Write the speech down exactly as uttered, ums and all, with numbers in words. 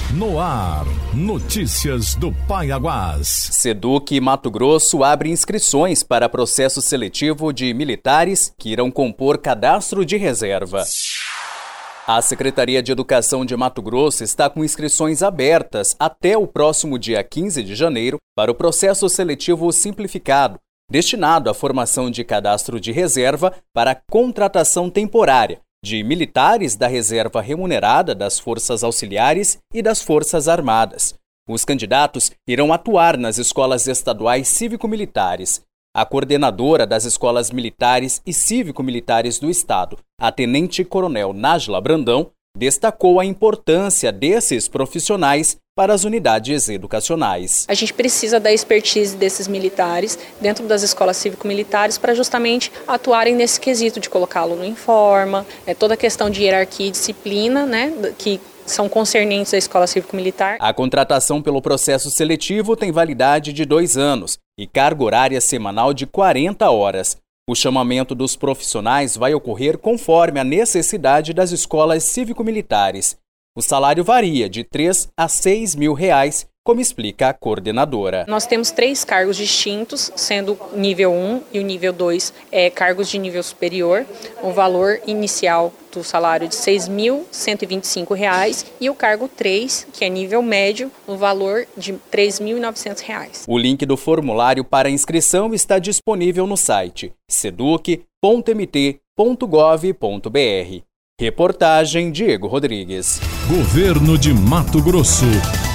No ar, notícias do Paiaguás. SEDUC Mato Grosso abre inscrições para processo seletivo de militares que irão compor cadastro de reserva. A Secretaria de Educação de Mato Grosso está com inscrições abertas até o próximo dia quinze de janeiro para o processo seletivo simplificado, destinado à formação de cadastro de reserva para contratação temporária de militares da reserva remunerada das Forças Auxiliares e das Forças Armadas. Os candidatos irão atuar nas escolas estaduais cívico-militares. A coordenadora das escolas militares e cívico-militares do Estado, a tenente-coronel Nájila Brandão, destacou a importância desses profissionais para as unidades educacionais. A gente precisa da expertise desses militares dentro das escolas cívico-militares para justamente atuarem nesse quesito de colocá-lo no informa, é toda a questão de hierarquia e disciplina, né, que são concernentes à escola cívico-militar. A contratação pelo processo seletivo tem validade de dois anos e carga horária semanal de quarenta horas. O chamamento dos profissionais vai ocorrer conforme a necessidade das escolas cívico-militares. O salário varia de três a seis mil reais, como explica a coordenadora. Nós temos três cargos distintos, sendo o nível um e o nível dois é, cargos de nível superior. O valor inicial do salário de seis mil cento e vinte e cinco reais e o cargo três, que é nível médio, o valor de três mil e novecentos reais. O link do formulário para inscrição está disponível no site seduc ponto m t ponto gov ponto b r. Reportagem Diego Rodrigues. Governo de Mato Grosso.